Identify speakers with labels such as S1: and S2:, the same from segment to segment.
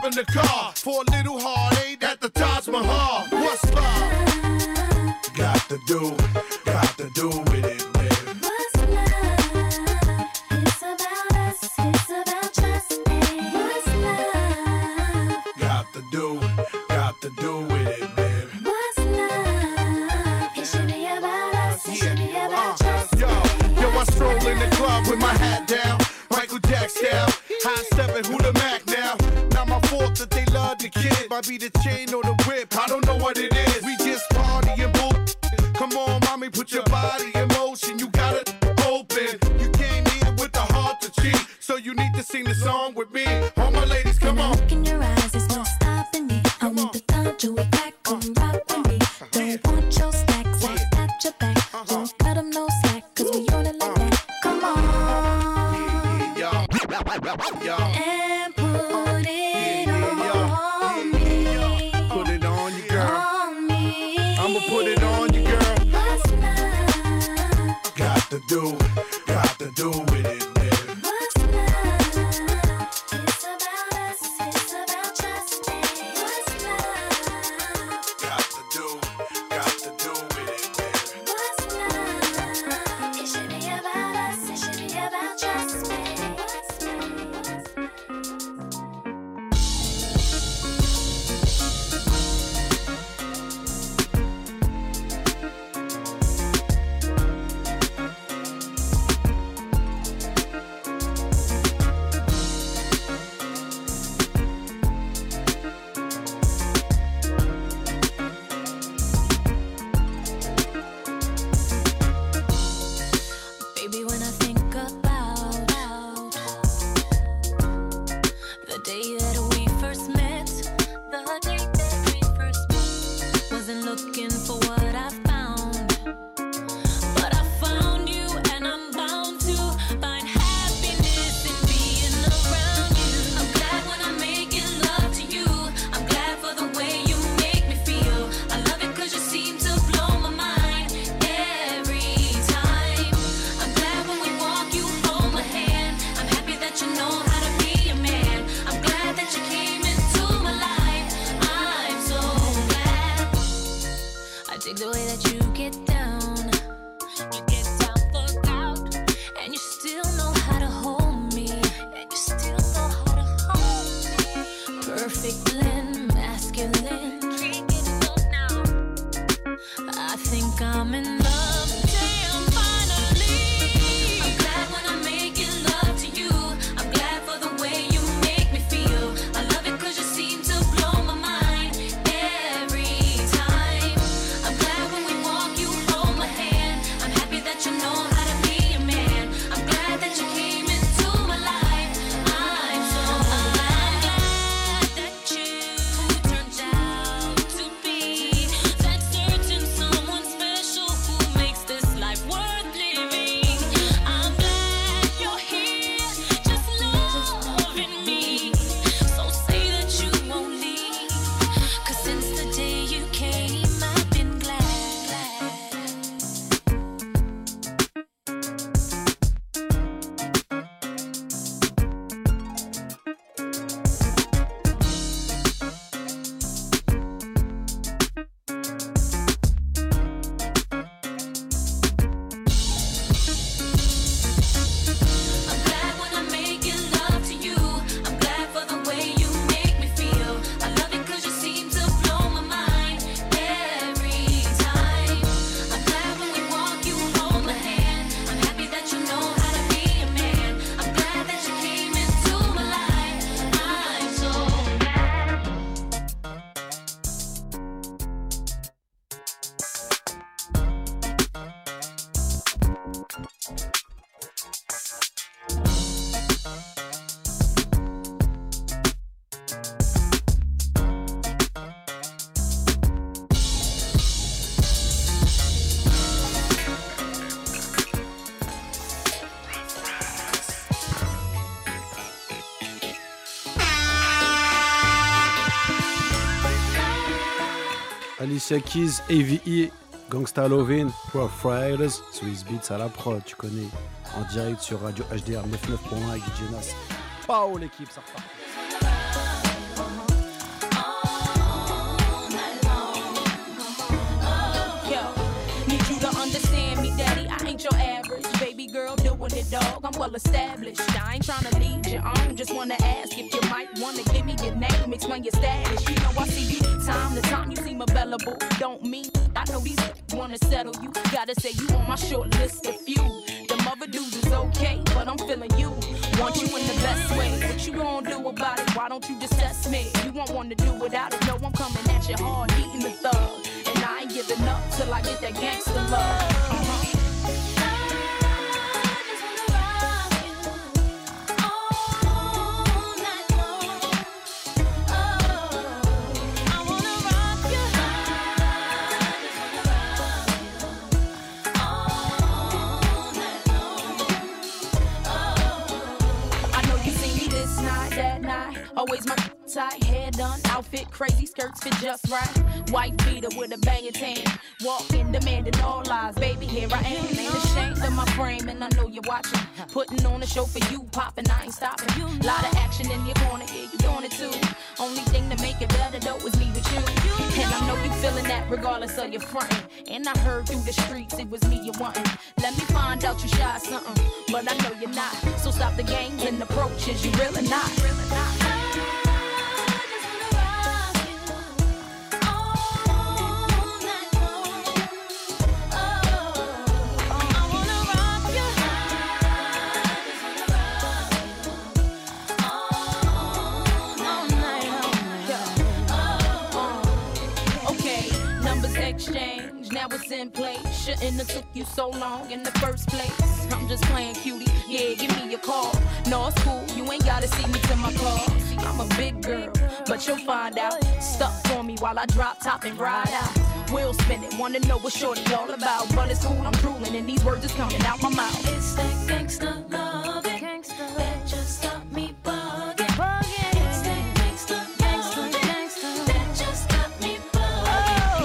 S1: hop in the car for a little heartache at the Taj Mahal. What's love? Got to do with it, baby.
S2: What's love? It's about us, it's about trust me. What's love?
S1: Got to do with it, baby.
S2: What's love? It should be about us, it should be about trust me.
S1: Yo, I stroll in the club with my hat down, Michael Jackson style, high stepping, who the Mac now? Not my fault that they love the kid. Might be the chain or the whip, I don't know what it is. We just partying, boo. Come on, mommy, put your body in motion. You got it open. You came here with the heart to cheat, so you need to sing the song with me. All my ladies, come on.
S2: Look in your eyes, there's no stopping me. I want the thought to attack, come rock with me. Don't want your stacks, I'll snap your back. Don't cut them no slack, cause we on it like that. Come on. And put it on me.
S1: Put it on you, girl.
S2: On me.
S1: I'ma put it on you, girl.
S2: What's love?
S1: Got to do with it, baby.
S2: What's love? It's about us, it's about trust me. What's love?
S1: Got to do with it, baby.
S2: What's love? It should be about us, it should be about trust me. What's love? Baby, when I think about the day that we first met, wasn't looking for what I found, but I found you, and I'm bound to find happiness in being around you. I'm glad when I'm making love to you. I'm glad for the way you make me feel. I love it 'cause you seem to blow my mind every time. I'm glad when we walk, you hold my hand. I'm happy that you know how to be a man. I'm glad that you came into my life. I'm so glad. I dig the way that you get down. You get down fucked out, and you still know how to hold me. And you still know how to hold me. Perfect blend, masculine. Can't get enough now. I think I'm in love. Damn, finally. I'm glad when I'm making love to you. I'm glad for the way you make me feel. I love it 'cause you seem to blow my mind every time. I'm glad when we walk, you hold my hand. I'm happy that you know how to be a man. I'm glad that you came into my life. I'm so glad that you turned out to be that certain someone special who makes this life worth living. I'm glad you're here, just loving me. So say that you won't leave, 'cause since the day you came, I've been glad. I'm glad when I'm making love to you. I'm glad for the way you make me feel. I love it 'cause you seem to blow my mind every time. I'm glad when we walk, you hold my hand. I'm happy that you know how to be a man. I'm glad that you came into my life. I'm so glad.
S3: Alicia Keys, AVE, Gangsta Lovin', Rough Riders, Swiss Beats à la prod, tu connais. En direct sur Radio HDR 99.1 avec DJ Nas. Pao l'équipe, ça repart.
S4: ain't your average baby girl doing it, dog. I'm well established. I ain't tryna lead you on. Just wanna ask if you might wanna give me your name, explain your status. You know I see you time to time. You seem available. Don't mean I know these wanna settle you. Gotta say you on my short list of few. Them other dudes is okay, but I'm feeling you. Want you in the best way. What you gonna do about it? Why don't you just test me? You won't want to do without it. No, I'm coming at you hard, eating the thug. And I ain't giving up till I get that gangster love. Always my tight, hair done, outfit crazy, skirts fit just right. White beater with a banging tan, walking, demanding all lies. Baby, here I am, ain't ashamed of my frame, and I know you're watching. Putting on a show for you, popping, I ain't stopping. Lot of action in your corner, yeah, you doing it too. Only thing to make it better though is me with you. And I know you feeling that regardless of your frontin'. And I heard through the streets it was me you wantin'. Let me find out you shy something, but I know you're not. So stop the games and approaches, you really not. Now it's in place. Shouldn't have took you so long in the first place. I'm just playing cutie. Yeah, give me your call. No, it's cool. You ain't gotta see me to my car. I'm a big girl, but you'll find out. Stuck for me while I drop top and ride out. Wheel spinning, wanna know what shorty all about. But it's cool, I'm drooling and these words is coming out my mouth.
S2: It's that gangsta love, that just got me bugging. It's that gangsta love, that just got me bugging.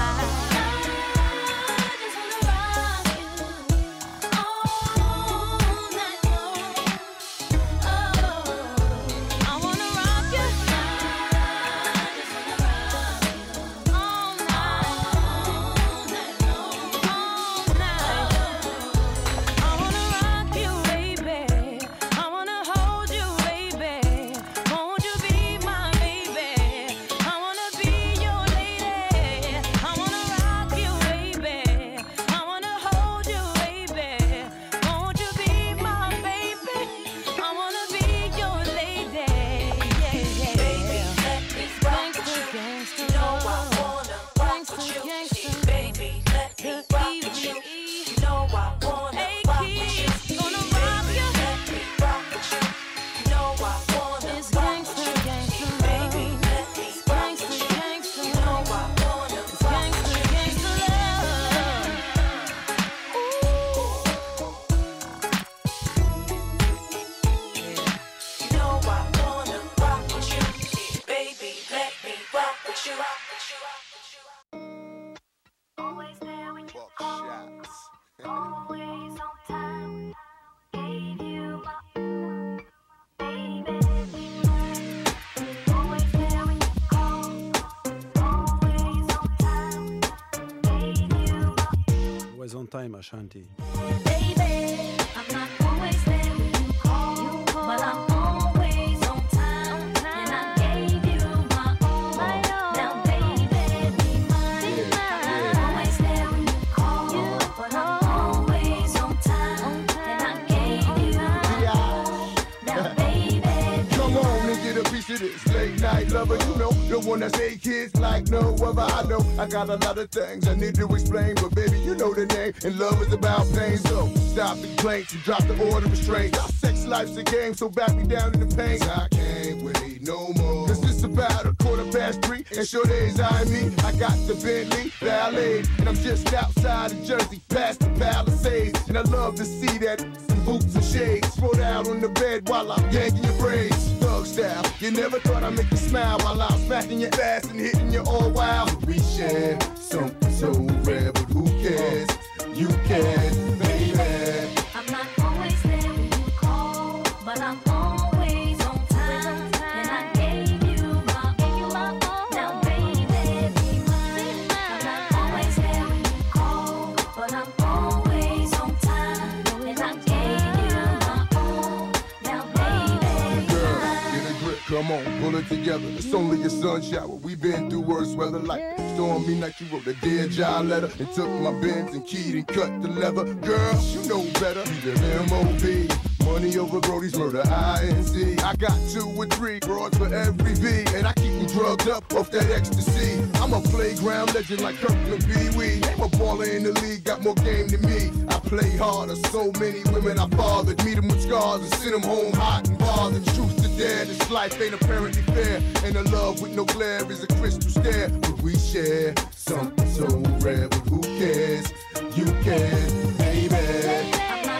S3: Time, Ashanti.
S2: Baby, I'm not always there when you call, but I'm always on time. And I gave you my all. Now, baby, be mine. I'm not always there when you call, but I'm always on time. And I gave you my all. Now, baby,
S1: come on and get a piece of this late night lover. You know, the one that say kids like no other. I know I got a lot of things I need to explain, but baby, you know the name, and love is about pain. So stop the complaints and drop the order of restraint. Our sex life's a game, so back me down in the pain. I can't wait no more. Cause it's about 3:15, and sure days I me. I got the Bentley Ballet, and I'm just outside of Jersey, past the Palisades. And I love to see that in boots and shades, spread out on the bed while I'm yanking your braids. Thug style, you never thought I'd make you smile while I'm smacking your ass and hitting you all wild. We share something so rare, but who cares? You can, baby.
S2: I'm not always there when you call, but I'm always on time. And I gave you my all. Now, baby, be mine. I'm not always there when you call, but I'm always on time.
S5: Come on, pull it together. It's only a sun shower. We've been through worse weather like stormy night. You wrote a dear job letter and took my Benz and keyed and cut the leather. Girl, you know better. You the M.O.B. Money over Brody's murder, INC. I got 2 or 3 broads for every V, and I keep them drugged up off that ecstasy. I'm a playground legend like Kirkland Pee Wee. I'm a baller in the league, got more game than me. I play harder, so many women I fathered. Meet them with scars and send them home hot and bothered. Truth to dare, this life ain't apparently fair. And a love with no glare is a crystal stare. But we share something so rare, but who cares? You can, baby.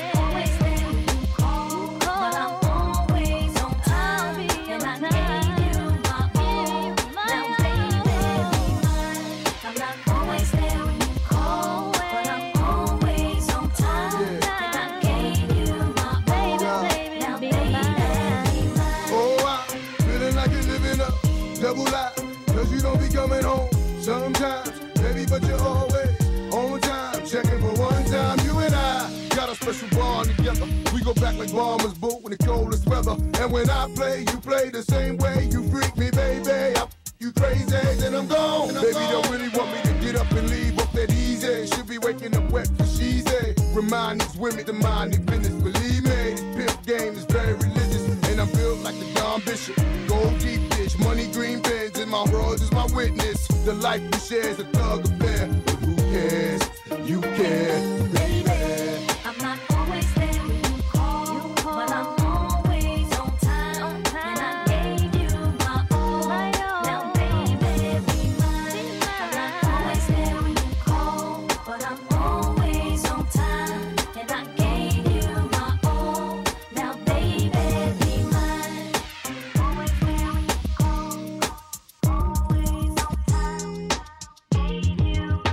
S5: Double life, cause you don't be coming home sometimes, baby, but you're always on time. Checking for one time, you and I got a special bond together. We go back like bombers boot in the coldest weather. And when I play, you play the same way. You freak me, baby, you crazy, then I'm gone. Baby, don't really want me to get up and leave off that easy. Should be waking up wet cause she's a. Remind these women to mind their business, believe me. This pimp game is very religious, and I'm built like the Don Bishop. Gold deep dish, money green pens, and my world is my witness. The life we share is a thug affair, but who cares? You care, baby.
S2: I'm not always there when you call, but I'm always on time. And I gave you my all. Now, baby, be mine. I'm not always there when you call, but I'm always on time. And I gave you my all. Now, baby, be mine. Always there when you call, always on time. Gave you my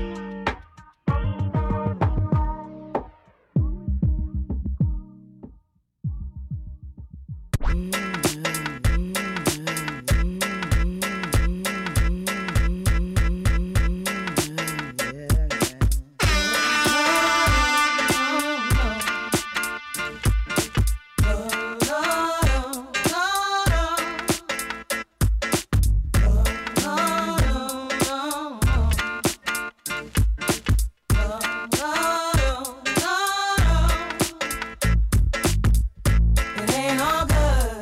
S6: It ain't all good,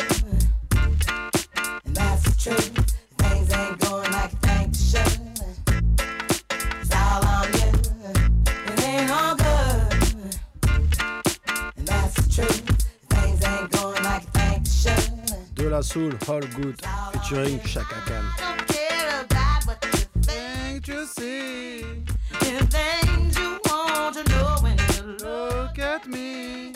S6: and that's the truth. Things ain't going like you think they should. It's all on you. It ain't all good, and that's the truth. Things ain't going like you think they should.
S3: De La Soul, All Good, featuring Chaka Khan.
S6: Don't care about what you think you see. The things you want to know when you look at me.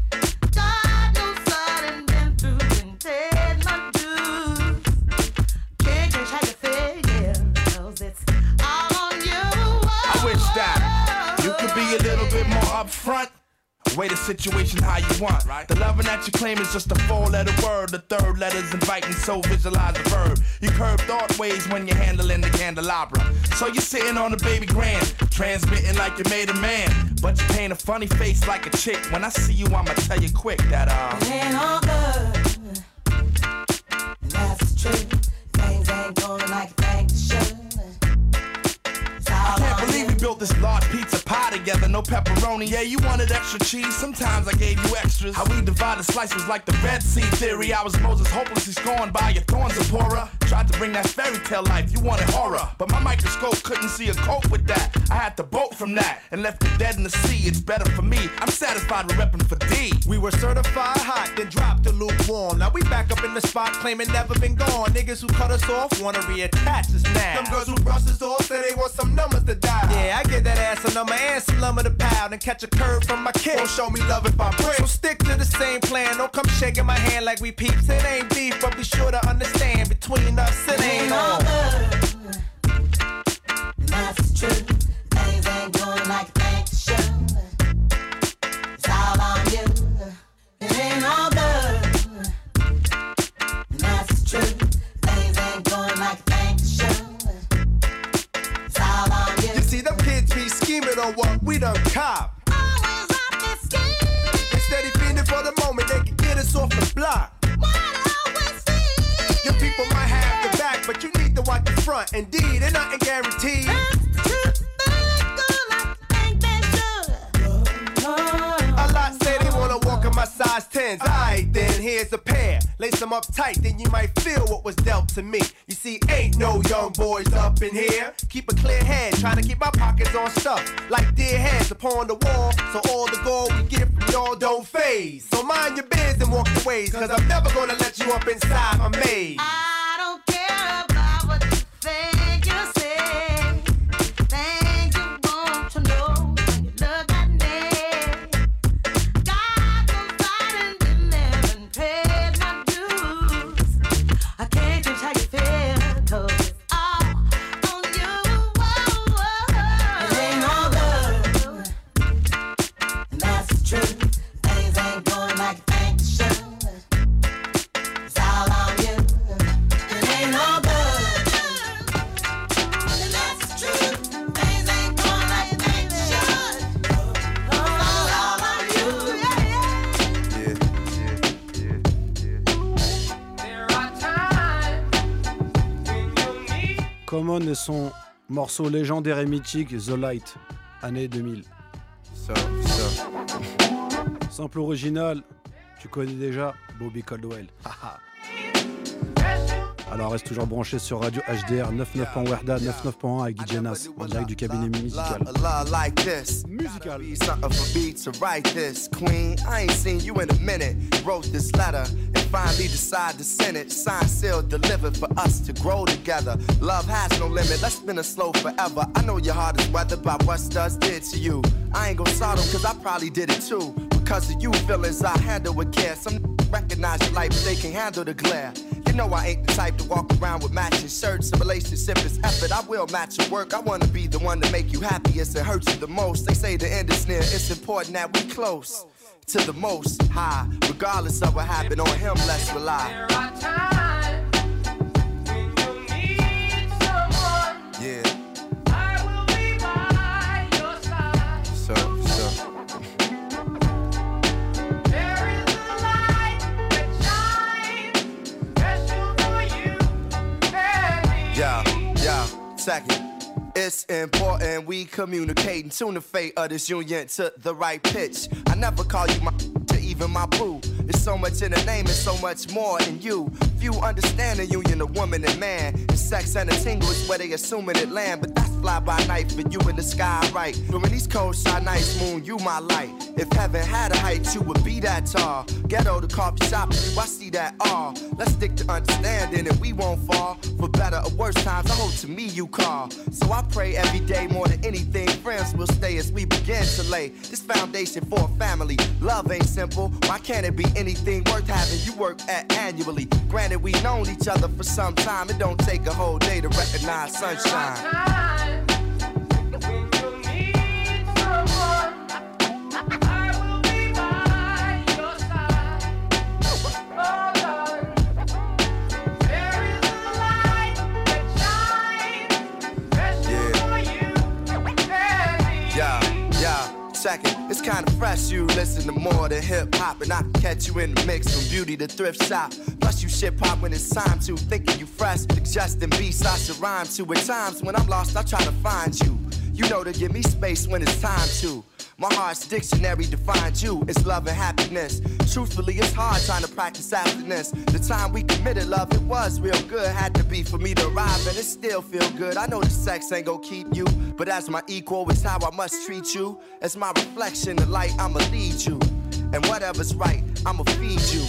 S6: God knows I done been through and paid my dues. Can't catch how you feel, yeah, 'cause it's all on you.
S7: I wish that you could be a little bit more upfront. Way the situation how you want. The loving that you claim is just a 4-letter word. The third letter's inviting, so visualize the verb. You curve thought ways when you're handling the candelabra. So you're sitting on the baby grand, transmitting like you made a man. But you paint a funny face like a chick. When I see you, I'ma tell you quick that
S6: It ain't all good, and that's the truth. Things ain't going like you think they should. It's all
S7: I can't
S6: on
S7: believe
S6: you.
S7: we built this large pizza pie together, no pepperoni. Yeah, you wanted extra cheese, sometimes I gave you extras. How we divided slices like the Red Sea theory. I was Moses hopelessly scorned by your thorns, Zipporah. Tried to bring that fairy tale life, you wanted horror. But my microscope couldn't see a cope with that. I had to bolt from that and left it dead in the sea. It's better for me, I'm satisfied with repping for D.
S8: We were certified hot, then dropped the lukewarm. Now we back up in the spot, claiming never been gone. Niggas who cut us off wanna reattach us now.
S9: Them girls who brush us off say they want some numbers to dial.
S8: Yeah, I give that ass a number and some lumber to pound and catch a curve from my kid.
S9: Won't show me love if I break.
S8: So stick to the same plan. Don't come shaking my hand like we peeps. It ain't beef, but be sure to understand between us it ain't all.
S6: good, and that's the truth. Things ain't going like you think they should. It's all on you. It ain't all good, and that's the truth. Things ain't going like you think they should. It's all on you.
S8: You see them kids be scheming on what we done cop.
S6: Always up to scheming.
S8: Instead of feeding for the moment, they can get us off the block.
S6: What always see
S9: front. Indeed, and nothing guaranteed. A lot say they wanna walk in my size 10s. Alright then, here's a pair. Lace them up tight, then you might feel what was dealt to me. You see, ain't no young boys up in here. Keep a clear head, trying to keep my pockets on stuff. Like dear heads upon the wall, so all the gold we get from y'all don't phase. So mind your biz and walk your ways, cause I'm never gonna let you up inside my maze.
S6: I don't care about what you think you say. Things you want to know when you look at me. God knows I done been there and paid my dues. I can't change how you feel, cause it's all on you. It ain't all good, and that's the truth. Things ain't going like you think they should. It's all on you. It ain't all good, and that's the truth. Things ain't going like you think they should. It's all on you.
S3: Common et son morceau légendaire et mythique The Light, année 2000. Sample original, tu connais déjà Bobby Caldwell. Alors reste toujours branché sur Radio HDR 99.1 Werda 99.1 avec DJ Nas en direct du cabinet musical.
S10: Musical. Something for me to write this, Queen. I ain't seen you in a minute. Wrote this letter and finally decided to send it. Signed, sealed, delivered for us to grow together. Love has no limit. Let's spin it slow forever. I know your heart is weathered by what Studs did to you. I ain't gonna sort them cause I probably did it too. Because of you feelings I handle with care. Some recognize your life but they can handle the glare. You know I ain't the type to walk around with matching shirts. A relationship is effort, I will match your work. I wanna be the one to make you happiest and hurt you the most. They say the end is near, it's important that we close to the most high. Regardless of what happened on him, let's rely.
S6: There are times when you need someone.
S10: Yeah.
S6: I will be by your side.
S10: So.
S6: There is a light that shines special for you and me.
S10: Yeah, second. It's important we communicate and tune the fate of this union to the right pitch. I never call you my to even my boo. There's so much in the name and so much more in you. Few understand the union of woman and man. And sex and a tingle is where they assuming it land. But that's fly by night for you in the sky, right? During these cold shy nights, moon, you my light. If heaven had a height, you would be that tall. Ghetto to coffee shop, I see that all. Let's stick to understanding and we won't fall. For better or worse times, I hope to me you call. So I pray every day more than anything. Friends will stay as we begin to lay this foundation for a family. Love ain't simple. Why can't it be anything worth having you work at annually? Granted, we known each other for some time. It don't take a whole day to recognize sunshine. Second, it's kinda fresh, you listen to more than hip-hop. And I can catch you in the mix from beauty to thrift shop. Plus you shit pop when it's time to, thinking you fresh. Suggesting beats I should rhyme to. At times when I'm lost, I try to find you. You know to give me space when it's time to. My heart's dictionary defines you, it's love and happiness. Truthfully, it's hard trying to practice abstinence. The time we committed love, it was real good. Had to be for me to arrive, and it still feel good. I know the sex ain't gon' keep you, but as my equal, it's how I must treat you. As my reflection, the light, I'ma lead you. And whatever's right, I'ma feed you.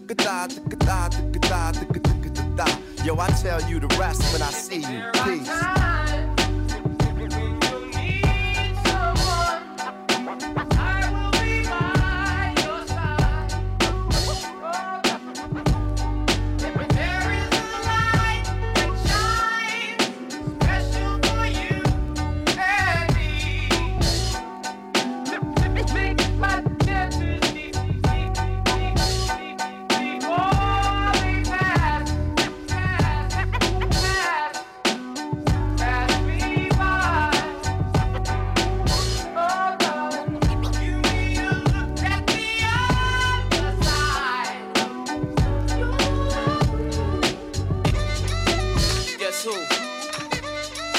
S10: Yo, I tell you the rest when I see you. Peace.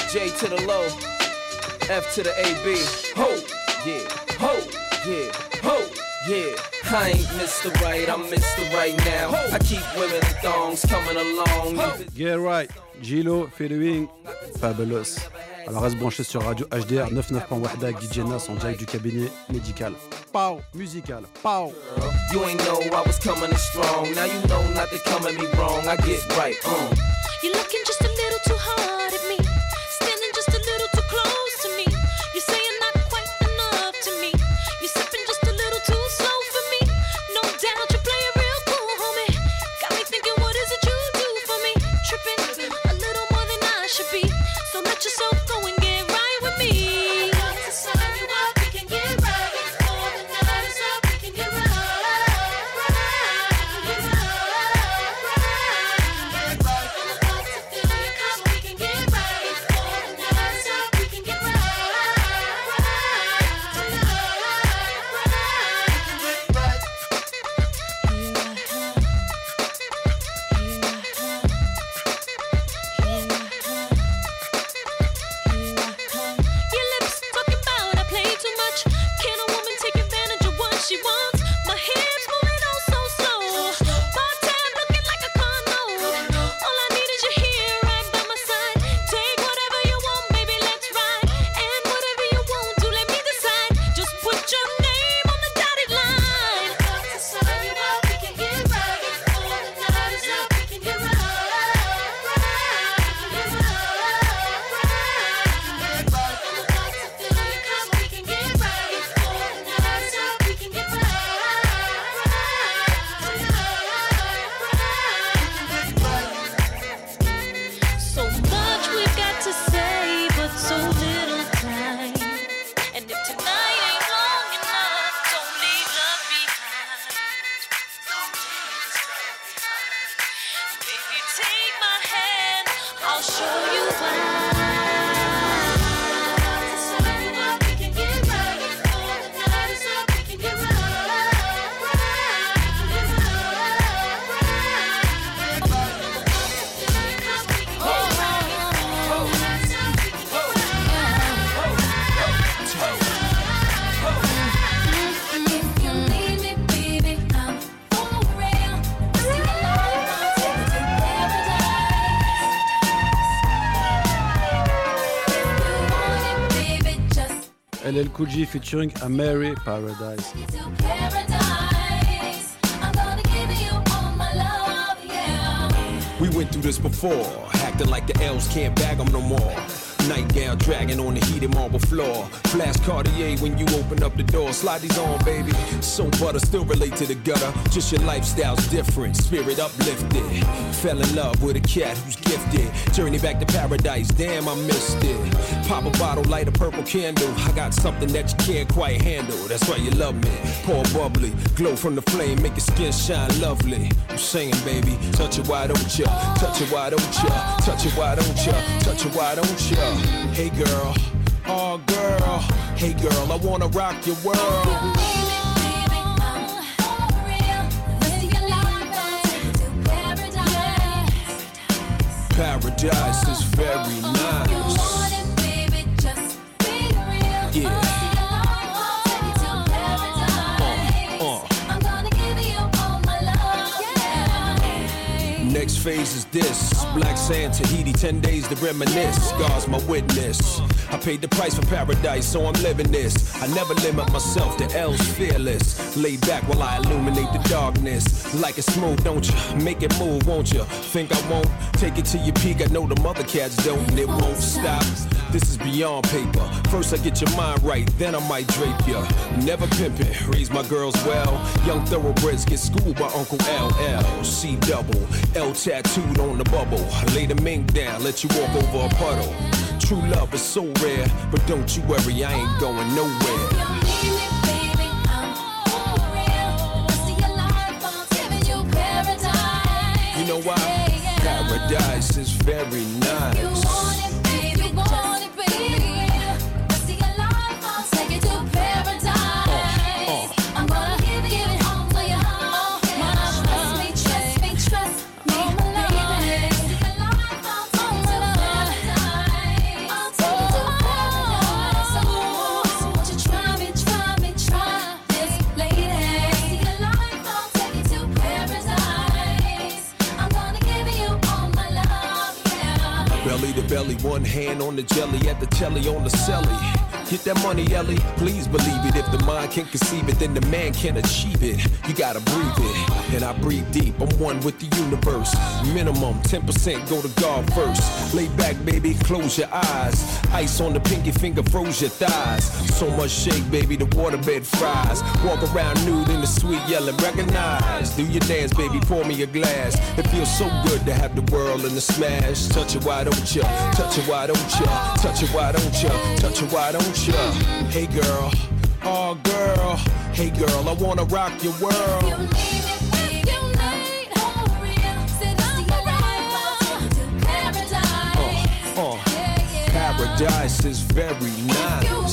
S11: J to the low, F to the AB. Ho, yeah, ho, yeah, ho, yeah. I ain't Mr. Right, I'm Mr. Right now. I keep women in thongs coming along.
S3: Get right, Gilo, featuring Fabulous. Alors reste branché sur Radio HDR 99.1 avec DJ Nas en direct du cabinet médical. Pow, musical, pow.
S11: You ain't know I was coming in strong. Now you know not to come at me wrong. I get right,
S2: You're looking just a little too hard at me. Standing just a little too close to me. You're saying not quite enough to me. You're sipping just a little too slow for me. No doubt you play it real cool, homie. Got me thinking, what is it you do for me? Tripping a little more than I should be. So let yourself go and get right with me. Got to sign you up, we can get right. Before the night is up, we can get right.
S3: LL Cool J featuring Amiri Paradise.
S12: We went through this before, acting like the L's can't bag them no more. Nightgown dragging on the heated marble floor. Flash Cartier when you open up the door. Slide these on, baby. So butter, still relate to the gutter. Just your lifestyle's different, spirit uplifted. Fell in love with a cat who's gifted. Journey back to paradise, damn I missed it. Pop a bottle, light a purple candle. I got something that you can't quite handle. That's why you love me. Pour bubbly, glow from the flame, make your skin shine lovely. I'm singing, baby. Touch it, why don't ya? Touch it, why don't ya? Touch it, why don't ya? Touch it, why don't ya? Hey girl, oh girl, hey girl, I wanna rock your world. Paradise is very nice. Yeah. Next phase is this. Black sand, Tahiti, 10 days to reminisce. God's my witness. I paid the price for paradise, so I'm living this. I never limit myself, the L's fearless. Lay back while I illuminate the darkness. Like it smooth, don't you? Make it move, won't you? Think I won't? Take it to your peak, I know the mother cats don't, and it won't stop. This is beyond paper. First I get your mind right, then I might drape ya. Never pimpin', raise my girls well. Young thoroughbreds get schooled by Uncle LL. C double, L tattooed on the bubble. Lay the mink down, let you walk over a puddle. True love is so rare, but don't you worry, I ain't going nowhere. You know why? Paradise is very nice. belly to belly, one hand on the jelly, at the telly on the celly. Get that money, Ellie, please believe it. If the mind can conceive it, then the man can achieve it. You gotta breathe it, and I breathe deep. I'm one with the universe. Minimum 10% go to God first. Lay back, baby, close your eyes. Ice on the pinky finger, froze your thighs. So much shake, baby, the waterbed fries. Walk around nude in the sweet yelling, recognize. Do your dance, baby, pour me a glass. It feels so good to have the world in the smash. Touch it, why don't ya? Touch it, why don't ya? Touch it, why don't ya? Touch it, why don't ya? Hey girl, oh girl, hey girl, I wanna rock your world. Paradise is very nice.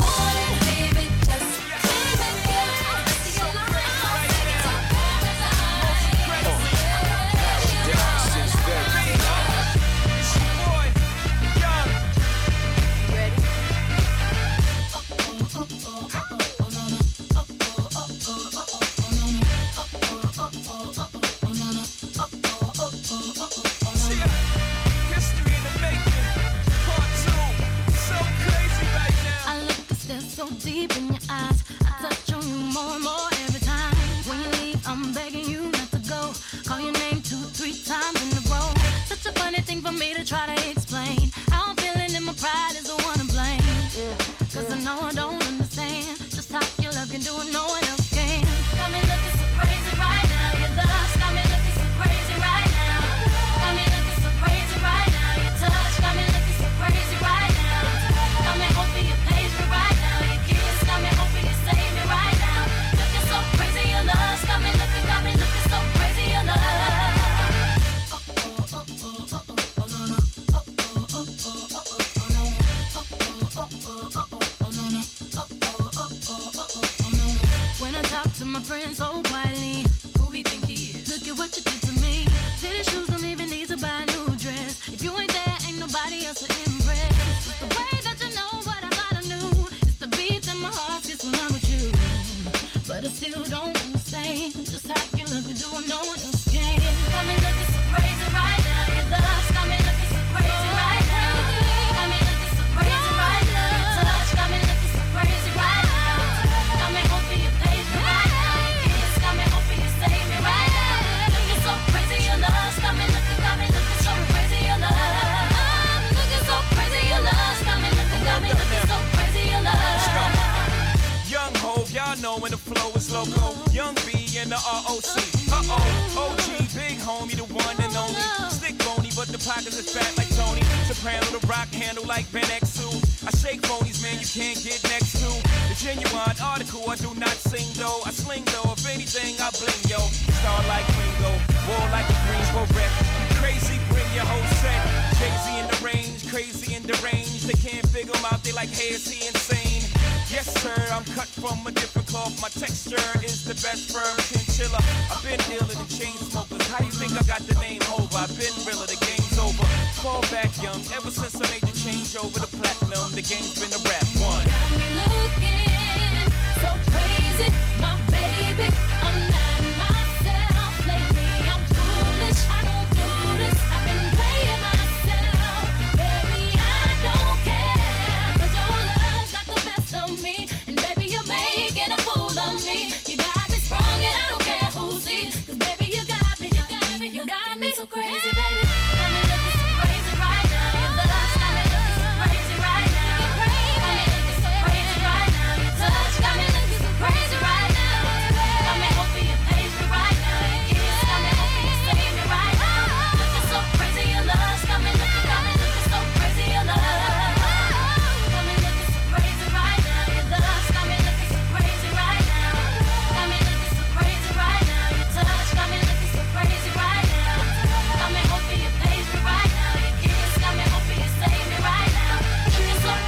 S2: Ever since I made the change over to platinum, the game's been a rap one. Got me looking